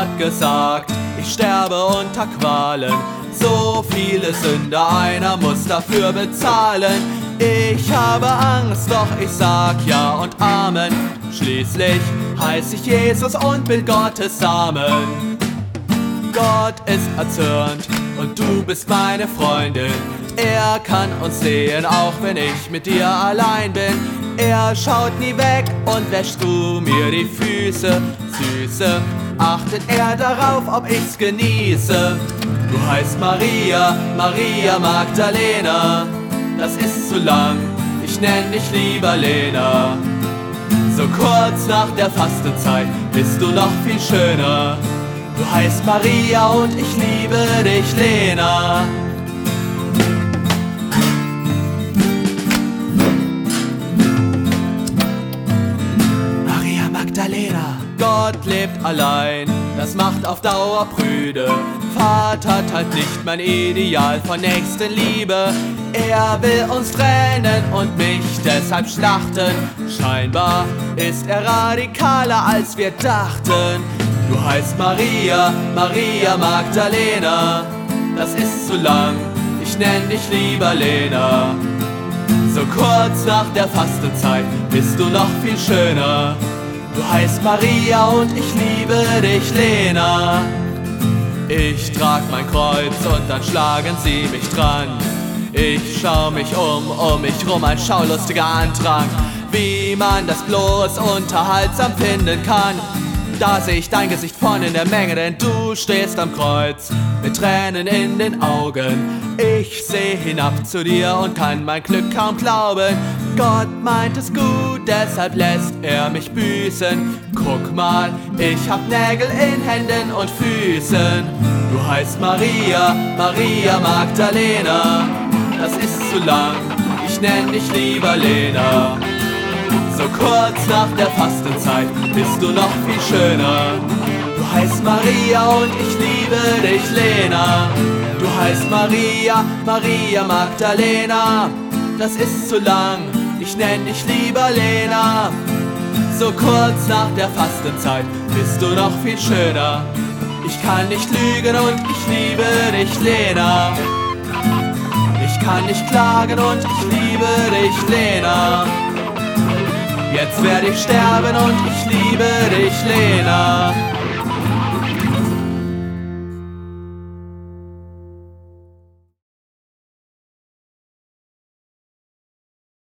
hat gesagt, ich sterbe unter Qualen. So viele Sünder, einer muss dafür bezahlen. Ich habe Angst, doch ich sag ja und Amen. Schließlich heiß ich Jesus und bin Gottes Samen. Gott ist erzürnt und du bist meine Freundin. Er kann uns sehen, auch wenn ich mit dir allein bin. Er schaut nie weg und wäscht du mir die Füße. Süße, achtet er darauf, ob ich's genieße. Du heißt Maria, Maria Magdalena. Das ist zu lang, ich nenn dich lieber Lena. So kurz nach der Fastenzeit bist du noch viel schöner. Du heißt Maria und ich liebe dich, Lena. Maria Magdalena. Gott lebt allein, das macht auf Dauer prüde. Vater teilt nicht mein Ideal von Nächstenliebe. Er will uns trennen und mich deshalb schlachten. Scheinbar ist er radikaler als wir dachten. Du heißt Maria, Maria Magdalena. Das ist zu lang, ich nenn dich lieber Lena. So kurz nach der Fastenzeit bist du noch viel schöner. Du heißt Maria und ich liebe dich, Lena. Ich trag mein Kreuz und dann schlagen sie mich dran. Ich schau mich um mich rum ein schaulustiger Andrang. Wie man das bloß unterhaltsam finden kann. Da seh ich dein Gesicht vorn in der Menge, denn du stehst am Kreuz mit Tränen in den Augen. Ich seh hinab zu dir und kann mein Glück kaum glauben. Gott meint es gut, deshalb lässt er mich büßen. Guck mal, ich hab Nägel in Händen und Füßen. Du heißt Maria, Maria Magdalena. Das ist zu lang, ich nenn dich lieber Lena. So kurz nach der Fastenzeit bist du noch viel schöner. Du heißt Maria und ich liebe dich, Lena. Du heißt Maria, Maria Magdalena. Das ist zu lang, ich nenn dich lieber Lena. So kurz nach der Fastenzeit bist du noch viel schöner. Ich kann nicht lügen und ich liebe dich, Lena. Ich kann nicht klagen und ich liebe dich, Lena. Jetzt werd ich sterben und ich liebe dich, Lena.